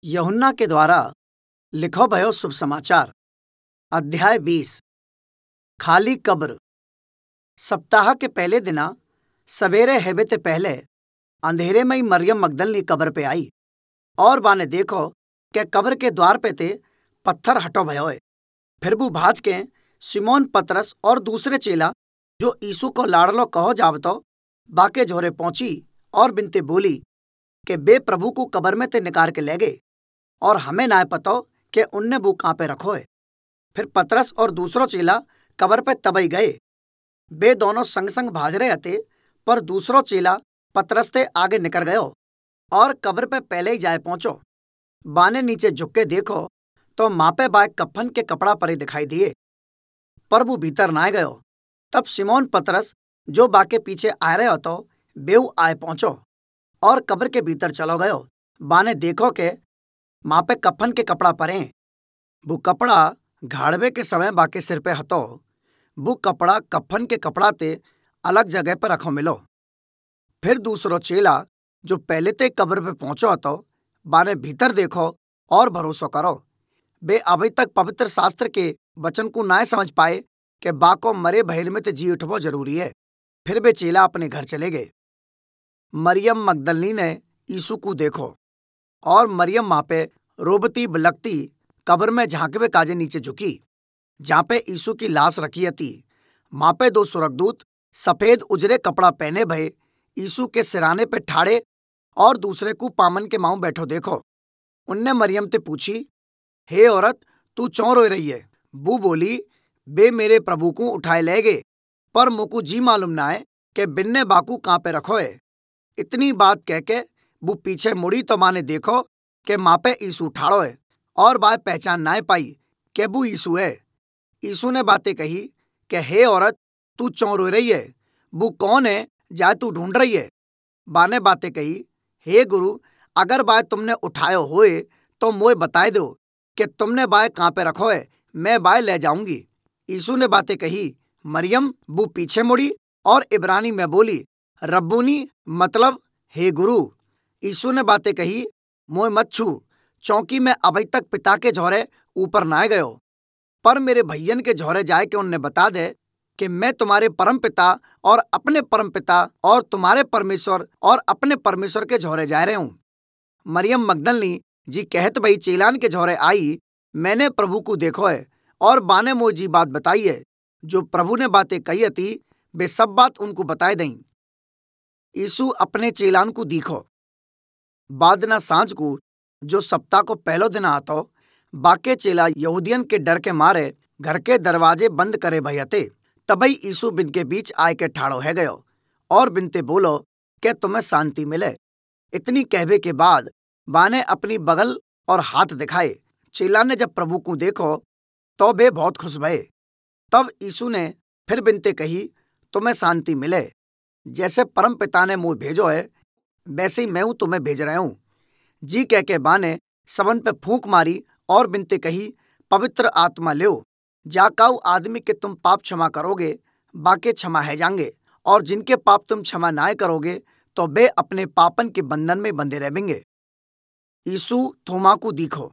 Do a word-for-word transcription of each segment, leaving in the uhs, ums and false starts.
यूहन्ना के द्वारा लिखो भयो शुभ समाचार। अध्याय बीस। खाली कब्र। सप्ताह के पहले दिना सवेरे हेबे ते पहले अंधेरे में ही मरियम मगदलनी कब्र पे आई और बाने देखो के कब्र के द्वार पे ते पत्थर हटो भयो है। फिर वो भाज के सिमोन पतरस और दूसरे चेला जो यीशु को लाड़लो कहो जावतो बाके झोरे पहुंची और बिनते बोली के बे प्रभु को कब्र में ते निकार के ले गए और हमें ना पतो के उनने वो कहाँ पे रखो है। फिर पतरस और दूसरो चेला कब्र पे तबई गए। बे दोनों संग संग भाज रहे हते, पर दूसरो चेला पतरस ते आगे निकल गयो और कब्र पे पहले ही जाए पहुंचो। बाने नीचे झुक के देखो तो मापे बाय कफन के कपड़ा परे दिखाई दिए, पर वो भीतर ना गयो। तब सिमोन पतरस जो बाके पीछे आ रहे हो तो बेऊ आए पहुंचो और कब्र के भीतर चलो गयो। बाने देखो के मापे कफन के कपड़ा परे, वो कपड़ा घाड़वे के समय बाके सिर पे हतो। वो कपड़ा कफन के कपड़ा ते अलग जगह पर रखो मिलो। फिर दूसरो चेला जो पहले ते कब्र पे पहुंचो हतो बाने भीतर देखो और भरोसा करो। बे अभी तक पवित्र शास्त्र के वचन को ना समझ पाए कि बाको मरे भैर में ते जी उठबो जरूरी है। फिर बे चेला अपने घर चले गए। मरियम मगदलनी ने यीशु को देखो और मरियम वहां पे रोबती बलकती कब्र में झांकवे काजे नीचे झुकी जहां पे यीशु की लाश रखी थी। वहां पे दो सुरगदूत सफेद उजरे कपड़ा पहने भये यीशु के सिराने पे ठाड़े और दूसरे को पामन के माऊ बैठो देखो। उनने मरियम ते पूछी, हे औरत, तू चौं रोई रही है? बू बोली, बे मेरे प्रभु को उठाए ले गए, पर मुकू जी मालूम ना है कि बिन्ने बाकू कहाँ पे रखो है। इतनी बात कह के वो पीछे मुड़ी तो माने देखो के मापे यीशु ठाड़ो है और बात पहचान ना पाई के वो यीशु है। यीशु ने बातें कही कि हे औरत, तू चौं रो रही है? वो कौन है जाए तू ढूंढ रही है? बाने बातें कही, हे गुरु, अगर बाय तुमने उठायो होए तो मोए बताए दो कि तुमने बाय कहाँ पे रखो है, मैं बाय ले जाऊंगी। यीशु ने बातें कही, मरियम। वो पीछे मुड़ी और इब्रानी में बोली, रब्बूनी, मतलब हे गुरु। यीशु ने बातें कही, मोए मत छू, चौंकि मैं अभी तक पिता के झोरे ऊपर ना गयो, पर मेरे भैयन के झोरे जाए के उन्हें बता दे कि मैं तुम्हारे परम पिता और अपने परम पिता और तुम्हारे परमेश्वर और अपने परमेश्वर के झोरे जा रहे हूँ। मरियम मगदलनी जी कहत भई चेलान के झोरे आई, मैंने प्रभु को देखो है और बाने मोह जी बात बताई है। जो प्रभु ने बातें कही थी वे सब बात उनको बताए दई। यीशु अपने चेलान को दिखो। बादना सांझ को जो सप्ताह को पहलो दिन आतो बाके चेला यहूदियन के डर के मारे घर के दरवाजे बंद करे भयते। तबई यीशु बिन के बीच आए के ठाड़ो है गयो और बिनते बोलो के तुम्हें शांति मिले। इतनी कहवे के बाद बाने अपनी बगल और हाथ दिखाए। चेला ने जब प्रभु को देखो तो बे बहुत खुश भये। तब यीशु ने फिर बिनते कही, तुम्हें शांति मिले। जैसे परम पिता ने मुझे भेजो है वैसे ही मैं हूं तुम्हें भेज रहा हूं। जी कह के बाने सबन पे फूंक मारी और बिनते कही, पवित्र आत्मा लो। जाकाऊ आदमी के तुम पाप क्षमा करोगे बाके क्षमा है जाएंगे, और जिनके पाप तुम क्षमा ना करोगे तो वे अपने पापन के बंधन में बंधे रहेंगे। यीशु थोमा को दिखो।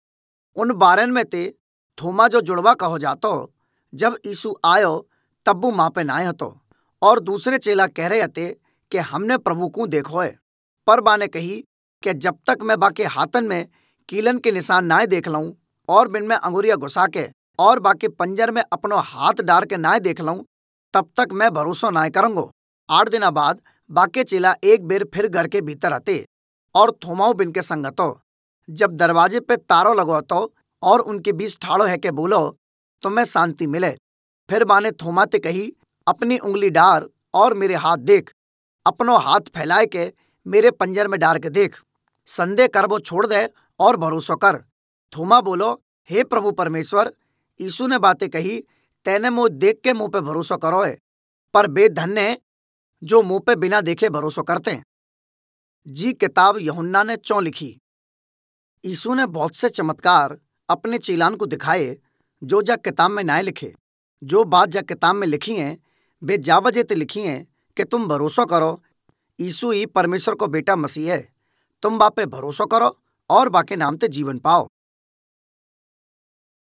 उन बारन में ते थोमा जो जुड़वा कहो जातो, जब यीशु आयो तब वो माँ पे ना हतो और दूसरे चेला कह रहे थे कि हमने प्रभु को देखो है। पर बाने कही कि जब तक मैं बाके हाथन में कीलन के निशान ना देख लऊं और बिन में अंगुरिया घुसा के और बाके पंजर में अपनो हाथ डार के ना देख लऊं, तब तक मैं भरोसा ना करूंगा। आठ दिना बाद बाके चेला एक बेर फिर घर के भीतर आते और थोमाऊ बिन के संगतो। जब दरवाजे पे तारो लगो तो और उनके बीच ठाड़ो है के बोलो, तुम्हें शांति मिले। फिर बाने थोमा ते कही, अपनी उंगली डार और मेरे हाथ देख, अपनो हाथ फैलाए के मेरे पंजर में डार के देख। संदेह करबो छोड़ दे और भरोसा कर। थोमा बोलो, हे प्रभु परमेश्वर। यीशु ने बातें कही, तैने मुंह देख के मुंह पे भरोसा करो है, पर बेधन्य जो मुंह पे बिना देखे भरोसा करते हैं। जी किताब यूहन्ना ने चौं लिखी। यीशु ने बहुत से चमत्कार अपने चेलान को दिखाए जो जा किताब में ना लिखे। जो बात जा किताब में लिखी हैं वे जा वजह ते लिखी हैं कि तुम भरोसा करो यीशु ही परमेश्वर को बेटा मसीह है। तुम बापे भरोसा करो और बाके नाम ते जीवन पाओ।